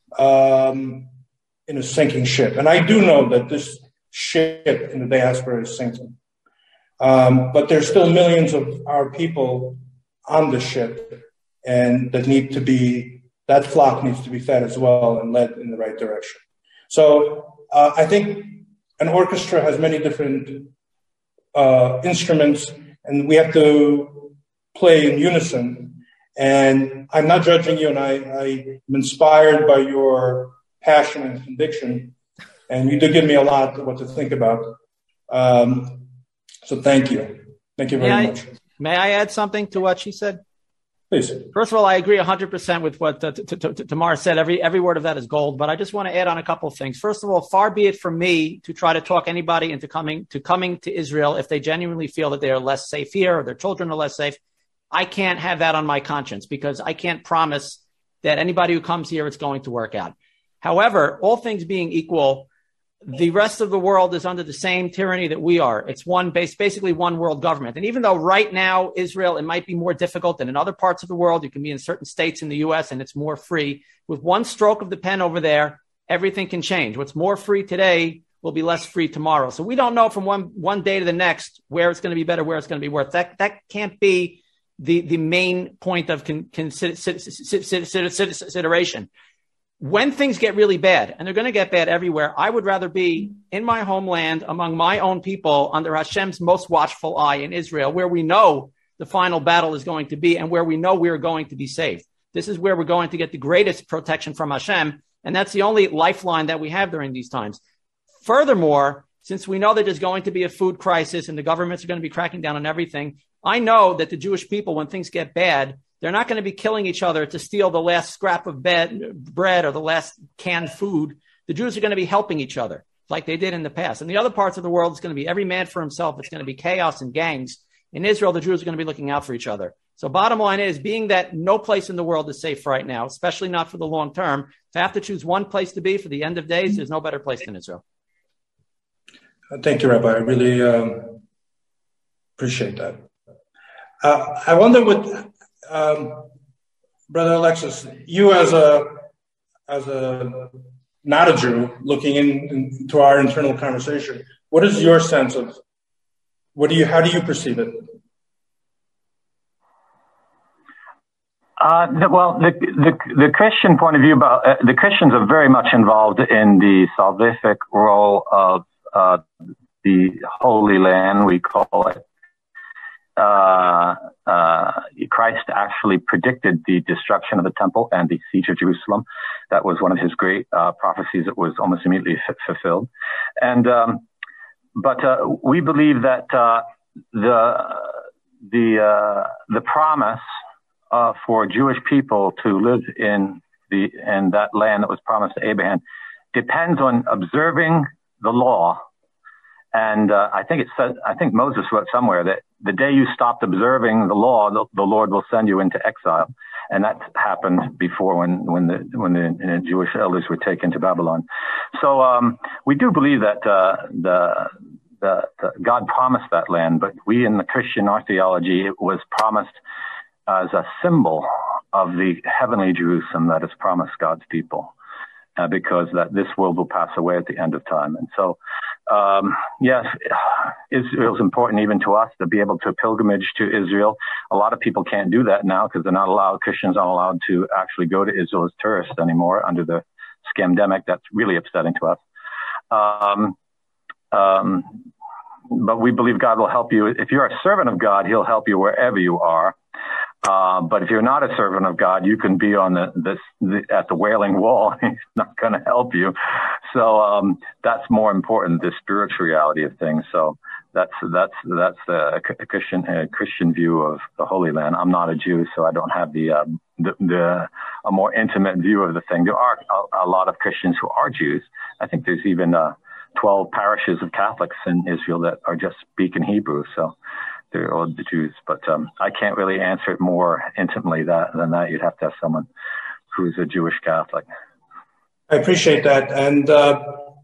um, in a sinking ship. And I do know that this ship in the diaspora is sinking. Um, but there's still millions of our people on the ship, and that need to be, that flock needs to be fed as well and led in the right direction. So uh, I think an orchestra has many different uh, instruments, and we have to play in unison. And I'm not judging you, and I, I'm inspired by your passion and conviction, and you did give me a lot of what to think about. Um, so thank you. Thank you very may I, much. May I add something to what she said? Please. First of all, I agree one hundred percent with what uh, t- t- t- Tamar said. Every every word of that is gold. But I just want to add on a couple of things. First of all, far be it from me to try to talk anybody into coming to coming to Israel if they genuinely feel that they are less safe here or their children are less safe. I can't have that on my conscience because I can't promise that anybody who comes here, it's going to work out. However, all things being equal, the rest of the world is under the same tyranny that we are. It's one base, basically one world government. And even though right now, Israel, it might be more difficult than in other parts of the world, you can be in certain states in the U S and it's more free. With one stroke of the pen over there, everything can change. What's more free today will be less free tomorrow. So we don't know from one, one day to the next where it's going to be better, where it's going to be worse. That, that can't be the, the main point of con, consideration. When things get really bad, and they're going to get bad everywhere, I would rather be in my homeland among my own people under Hashem's most watchful eye in Israel, where we know the final battle is going to be and where we know we're going to be saved. This is where we're going to get the greatest protection from Hashem, and that's the only lifeline that we have during these times. Furthermore, since we know that there's going to be a food crisis and the governments are going to be cracking down on everything, I know that the Jewish people, when things get bad, they're not going to be killing each other to steal the last scrap of bed, bread or the last canned food. The Jews are going to be helping each other like they did in the past. In the other parts of the world, it's going to be every man for himself. It's going to be chaos and gangs. In Israel, the Jews are going to be looking out for each other. So bottom line is, being that no place in the world is safe right now, especially not for the long term, if I have to choose one place to be for the end of days, there's no better place than Israel. Thank you, Rabbi. I really um, appreciate that. Uh, I wonder what... Um, Brother Alexis, you as a as a not a Jew looking in, into our internal conversation, what is your sense of what do you how do you perceive it? Uh, the, well, the, the the Christian point of view about uh, the Christians are very much involved in the salvific role of uh, the Holy Land, we call it. Uh, uh, Christ actually predicted the destruction of the temple and the siege of Jerusalem. That was one of his great uh, prophecies that was almost immediately f- fulfilled. And um, but uh, we believe that uh, the the uh, the promise uh, for Jewish people to live in the in that land that was promised to Abraham depends on observing the law. And uh, I think it says, I think Moses wrote somewhere that the day you stopped observing the law, the, the Lord will send you into exile. And that happened before when, when the when the, the Jewish elders were taken to Babylon. So um, we do believe that uh, the, the, the God promised that land, but we in the Christian our theology, it was promised as a symbol of the heavenly Jerusalem that is promised God's people. Uh, because that this world will pass away at the end of time. And so, um, yes, Israel is important even to us to be able to pilgrimage to Israel. A lot of people can't do that now because they're not allowed, Christians aren't allowed to actually go to Israel as tourists anymore under the scamdemic. That's really upsetting to us. Um, um, but we believe God will help you. If you're a servant of God, he'll help you wherever you are. Uh, but if you're not a servant of God, you can be on the, this, the at the Wailing Wall. He's not going to help you. So um, that's more important, the spiritual reality of things. So that's that's that's the Christian uh, Christian view of the Holy Land. I'm not a Jew, so I don't have the um, the, the a more intimate view of the thing. There are a, a lot of Christians who are Jews. I think there's even uh, twelve parishes of Catholics in Israel that are just speaking Hebrew. So they're all the Jews, but um, I can't really answer it more intimately that, than that. You'd have to have someone who's a Jewish Catholic. I appreciate that. And uh,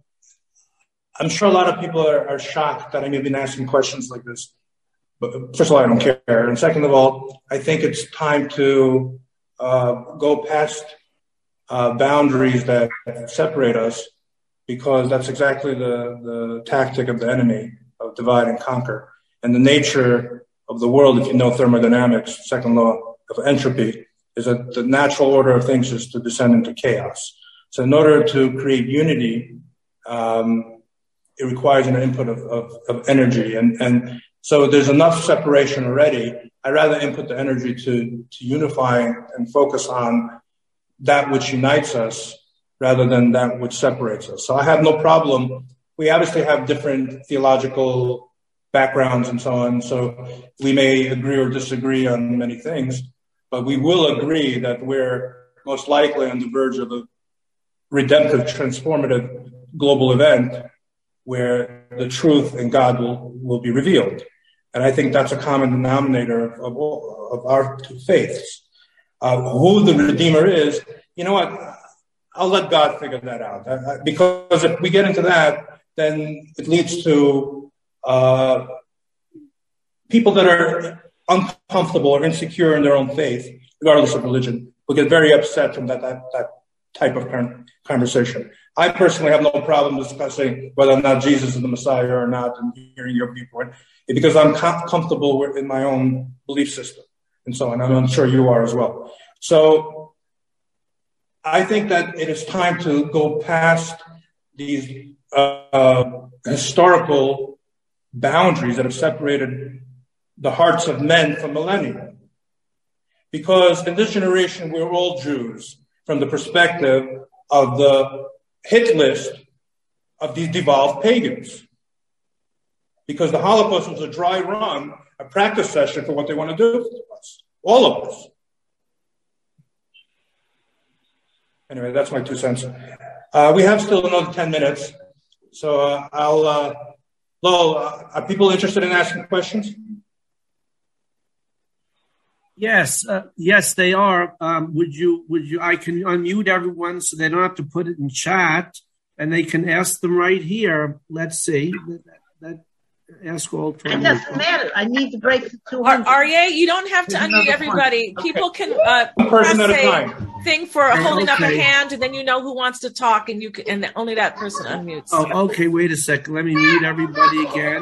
I'm sure a lot of people are, are shocked that I'm even asking questions like this. But first of all, I don't care. And second of all, I think it's time to uh, go past uh, boundaries that separate us, because that's exactly the, the tactic of the enemy, of divide and conquer. And the nature of the world, if you know thermodynamics, second law of entropy, is that the natural order of things is to descend into chaos. So in order to create unity, um, it requires an input of, of, of energy. And, and so there's enough separation already. I'd rather input the energy to, to unify and focus on that which unites us rather than that which separates us. So I have no problem. We obviously have different theological backgrounds and so on, so we may agree or disagree on many things, but we will agree that we're most likely on the verge of a redemptive, transformative global event where the truth and God will, will be revealed. And I think that's a common denominator of, of, all, of our two faiths. Uh, who the Redeemer is, you know what, I'll let God figure that out. Uh, because if we get into that, then it leads to Uh, people that are uncomfortable or insecure in their own faith, regardless of religion, will get very upset from that, that, that type of conversation. I personally have no problem discussing whether or not Jesus is the Messiah or not and hearing your viewpoint, because I'm com- comfortable with, in my own belief system and so on. I'm sure you are as well. So I think that it is time to go past these uh, historical boundaries that have separated the hearts of men from millennia. Because in this generation, we're all Jews from the perspective of the hit list of these devolved pagans. Because the Holocaust was a dry run, a practice session for what they want to do to us, all of us. Anyway, that's my two cents. Uh, we have still another ten minutes, so uh, I'll... Uh, Lowell, uh, are people interested in asking questions? Yes, uh, yes, they are. Um, would you? Would you? I can unmute everyone so they don't have to put it in chat, and they can ask them right here. Let's see. That, that, ask all. It doesn't matter. I need to break the two hundred. Aryeh, you don't have to unmute everybody. Okay. People can uh, person press at a time. Thing for okay, holding okay. up a hand, and then you know who wants to talk, and you can, and only that person unmutes. Oh, okay. Wait a second. Let me mute everybody again.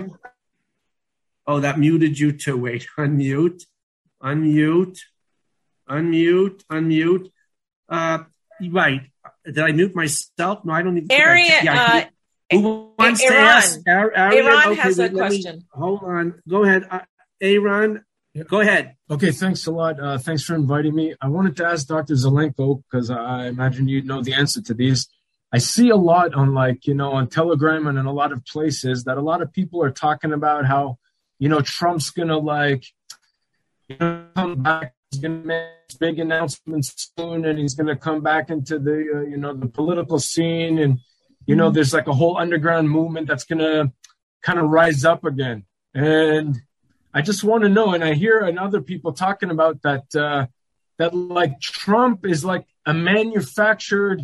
Oh, that muted you too. Wait, unmute, unmute, unmute, unmute. Uh, right. Did I mute myself? No, I don't even. Arian, yeah, uh, who wants Aaron. to ask? Aaron Aaron okay, has wait, a question. Me, hold on. Go ahead, uh, Aaron. Yeah. Go ahead. Okay, thanks a lot. Uh, thanks for inviting me. I wanted to ask Doctor Zelenko, because I imagine you know the answer to these. I see a lot on, like, you know, on Telegram and in a lot of places that a lot of people are talking about how, you know, Trump's going to, like, you know, come back. He's going to make big announcements soon, and he's going to come back into the, uh, you know, the political scene. And, you know, there's like a whole underground movement that's going to kind of rise up again. And I just want to know, and I hear and other people talking about that, uh, that like Trump is like a manufactured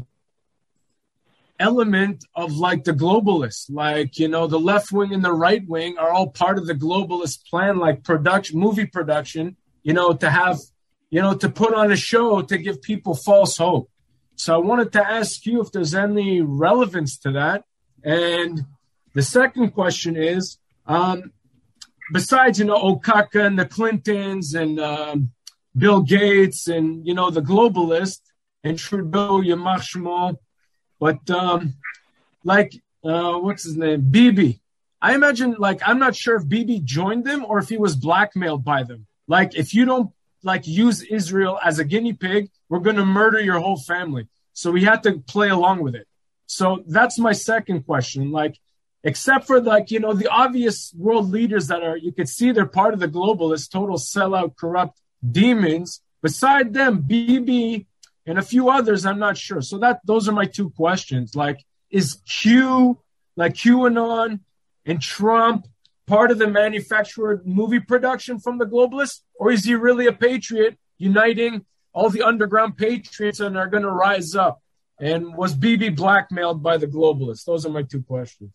element of like the globalists, like, you know, the left wing and the right wing are all part of the globalist plan, like production, movie production, you know, to have, you know, to put on a show to give people false hope. So I wanted to ask you if there's any relevance to that. And the second question is, um, besides, you know, Okaka and the Clintons and um, Bill Gates and, you know, the globalist and Trudeau, Yamach Shmuel, but um, like, uh, what's his name? Bibi. I imagine, like, I'm not sure if Bibi joined them or if he was blackmailed by them. Like, if you don't like use Israel as a guinea pig. We're going to murder your whole family. So we had to play along with it. So that's my second question. Like, except for like, you know, the obvious world leaders that are, you could see they're part of the globalists, total sellout, corrupt demons. Beside them, Bibi and a few others, I'm not sure. So that those are my two questions. Like, is Q, like QAnon and Trump part of the manufactured movie production from the globalists? Or is he really a patriot uniting all the underground patriots and are going to rise up? And was Bibi blackmailed by the globalists? Those are my two questions.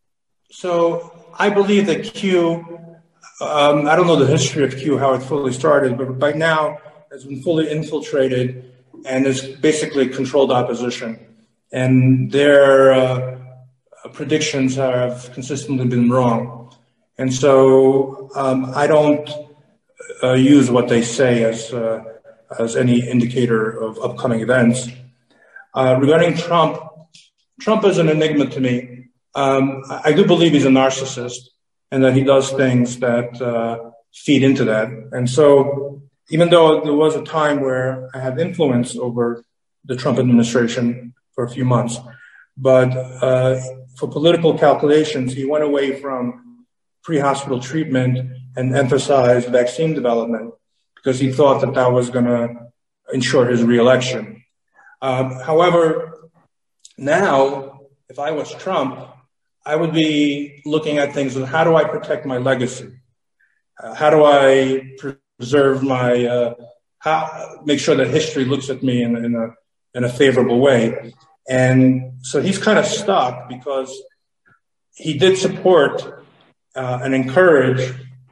So I believe that Q, um, I don't know the history of Q, how it fully started, but by now has been fully infiltrated and is basically controlled opposition. And their uh, predictions have consistently been wrong. And so um, I don't uh, use what they say as uh, as any indicator of upcoming events. Uh, regarding Trump, Trump is an enigma to me. Um, I do believe he's a narcissist and that he does things that uh, feed into that. And so even though there was a time where I had influence over the Trump administration for a few months, but uh, for political calculations, he went away from pre-hospital treatment and emphasized vaccine development because he thought that that was going to ensure his reelection. Um, however, now, if I was Trump, I would be looking at things as how do I protect my legacy? Uh, how do I preserve my, uh, how, make sure that history looks at me in, in a in a favorable way? And so he's kind of stuck because he did support uh, and encourage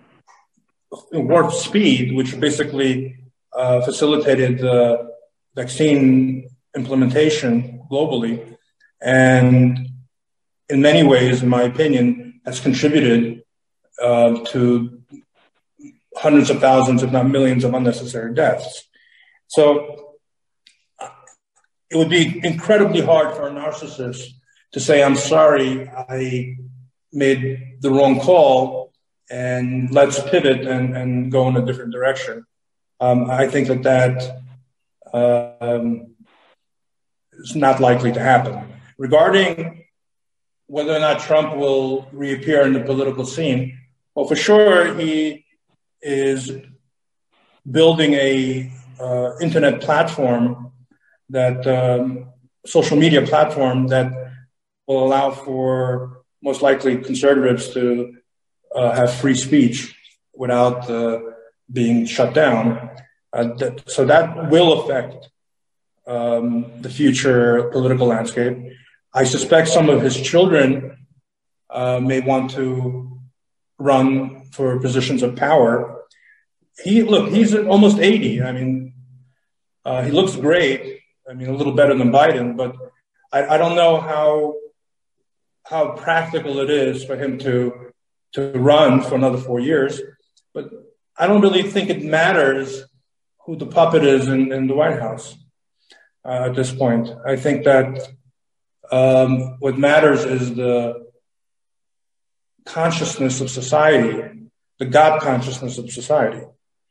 warp speed, which basically uh, facilitated the vaccine implementation globally, and in many ways, in my opinion, has contributed uh, to hundreds of thousands, if not millions, of unnecessary deaths. So it would be incredibly hard for a narcissist to say, I'm sorry, I made the wrong call, and let's pivot and, and go in a different direction. Um, I think that that uh, um, is not likely to happen. Regarding whether or not Trump will reappear in the political scene, well, for sure, he is building a uh, internet platform, that um, social media platform that will allow for most likely conservatives to uh, have free speech without uh, being shut down. Uh, that, so that will affect um, the future political landscape. I suspect some of his children uh, may want to run for positions of power. He look, he's almost eighty. I mean, uh, he looks great. I mean, a little better than Biden, but I, I don't know how how practical it is for him to to run for another four years. But I don't really think it matters who the puppet is in, in the White House uh, at this point. I think that um, what matters is the consciousness of society, the God consciousness of society.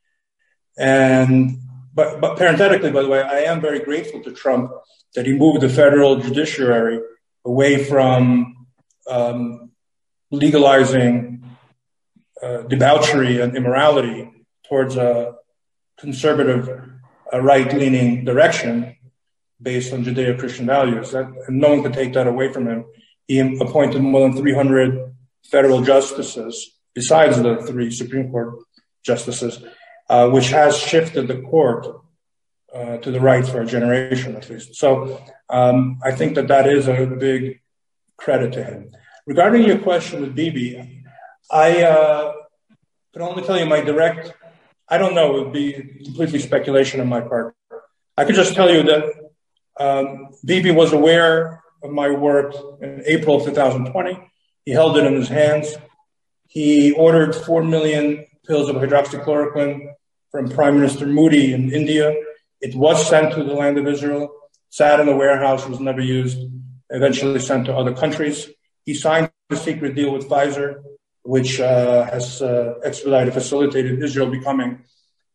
And but, but parenthetically, by the way, I am very grateful to Trump that he moved the federal judiciary away from um, legalizing uh, debauchery and immorality towards a conservative, uh, right-leaning direction based on Judeo-Christian values. That, and no one could take that away from him. He appointed more than three hundred federal justices, besides the three Supreme Court justices, uh, which has shifted the court uh, to the right for a generation, at least. So um, I think that that is a big credit to him. Regarding your question with Bibi, I uh, can only tell you my direct, I don't know, it would be completely speculation on my part. I could just tell you that um, Bibi was aware of my work in April of two thousand twenty. He held it in his hands. He ordered four million pills of hydroxychloroquine from Prime Minister Modi in India. It was sent to the land of Israel, sat in a warehouse, was never used, eventually sent to other countries. He signed a secret deal with Pfizer, which uh, has uh, expedited, facilitated Israel becoming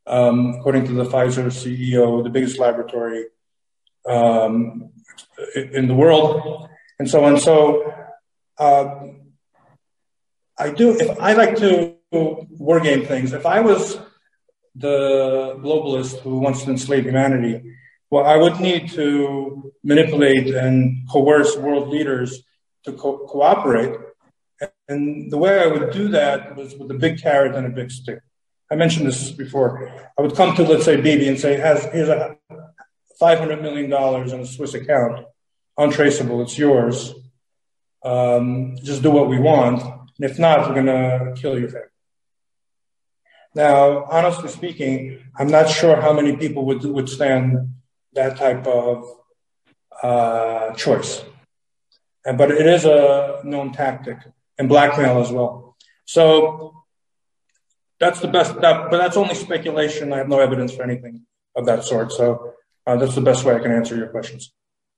um, according to the Pfizer C E O, the biggest laboratory um, in the world, and so on. So uh, I do. If I like to war game things, if I was the globalist who wants to enslave humanity, well, I would need to manipulate and coerce world leaders to co- cooperate. And the way I would do that was with a big carrot and a big stick. I mentioned this before. I would come to, let's say, Bibi and say, Has, here's a five hundred million dollars in a Swiss account, untraceable, it's yours. Um, just do what we want. And if not, we're going to kill your family. Now, honestly speaking, I'm not sure how many people would withstand that type of uh, choice. And, but it is a known tactic, and blackmail as well. So that's the best, that, but that's only speculation. I have no evidence for anything of that sort. So uh, that's the best way I can answer your questions.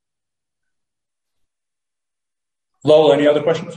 Lowell, any other questions?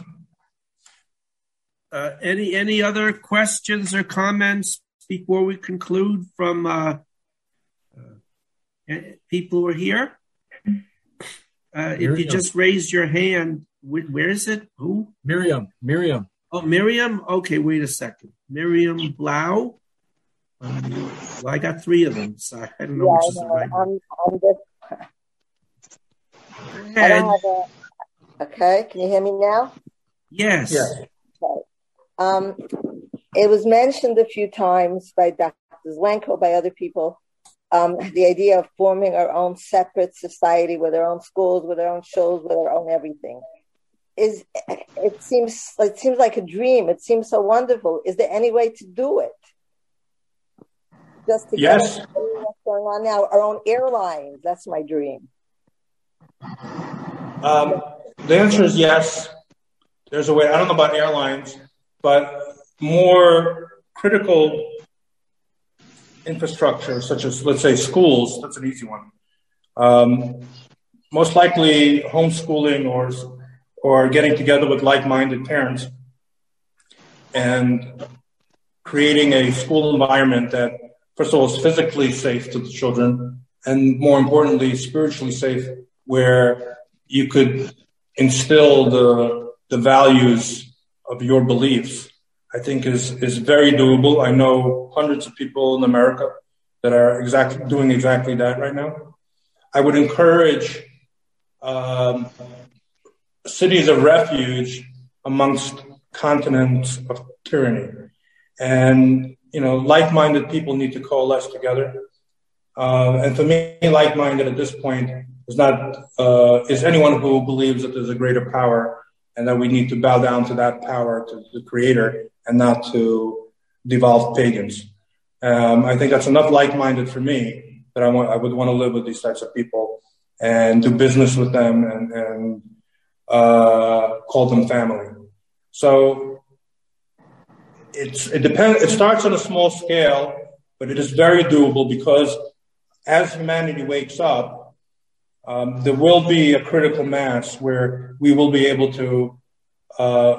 Uh, any any other questions or comments before we conclude from uh, uh, people who are here? Uh, if you just raise your hand, where is it? Who? Miriam. Miriam. Oh, Miriam? Okay, wait a second. Miriam Blau? Um, well, I got three of them, so I don't know yeah, which is the right one. I'm, I'm just, Go ahead. I don't have a, okay, can you hear me now? Yes. Yes. Okay. Um, it was mentioned a few times by Doctor Zelenko, by other people, um, the idea of forming our own separate society with our own schools, with our own shows, with our own everything. Is it seems it seems like a dream. It seems so wonderful. Is there any way to do it? Just to yes. get what's going on now, our own airlines. That's my dream. Um, the answer is yes. There's a way. I don't know about airlines, but more critical infrastructure, such as, let's say, schools. That's an easy one. Um, most likely homeschooling or or getting together with like-minded parents and creating a school environment that, first of all, is physically safe to the children, and more importantly, spiritually safe, where you could instill the the values of your beliefs, I think is is very doable. I know hundreds of people in America that are exactly doing exactly that right now. I would encourage um, cities of refuge amongst continents of tyranny, and you know, like-minded people need to coalesce together. Uh, and for me, like-minded at this point is not uh, is anyone who believes that there's a greater power and that we need to bow down to that power, to the creator, and not to devolved pagans. Um, I think that's enough like-minded for me that I want. I would want to live with these types of people and do business with them and, and uh, call them family. So it's it depends. It starts on a small scale, but it is very doable because as humanity wakes up, Um, there will be a critical mass where we will be able to uh,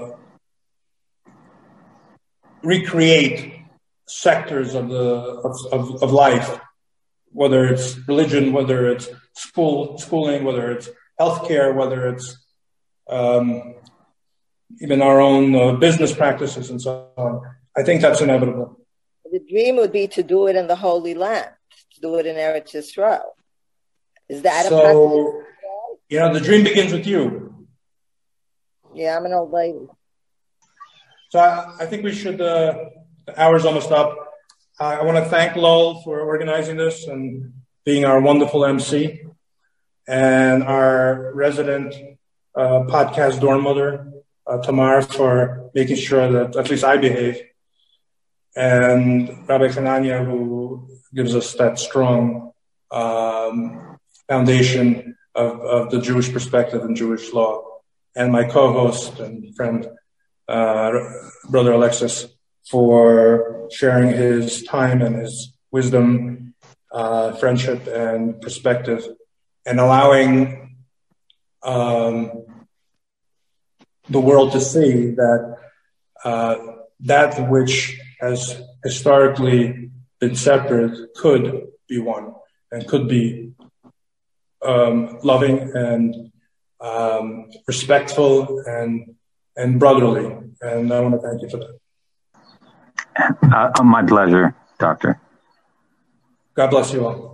recreate sectors of the of, of, of life, whether it's religion, whether it's school schooling, whether it's healthcare, whether it's um, even our own uh, business practices and so on. I think that's inevitable. The dream would be to do it in the Holy Land, to do it in Eretz Yisrael. Is that so, a possibility? You know, the dream begins with you. Yeah, I'm an old lady. So I, I think we should, uh, the hour's almost up. Uh, I want to thank Lowell for organizing this and being our wonderful M C, and our resident uh, podcast dorm mother, uh, Tamar, for making sure that at least I behave, and Rabbi Hanania, who gives us that strong um, foundation of, of the Jewish perspective and Jewish law, and my co-host and friend, uh, Brother Alexis, for sharing his time and his wisdom, uh, friendship, and perspective, and allowing um, the world to see that uh, that which has historically been separate could be one and could be um, loving and um, respectful and and brotherly. And I want to thank you for that. Uh, my pleasure, Doctor. God bless you all.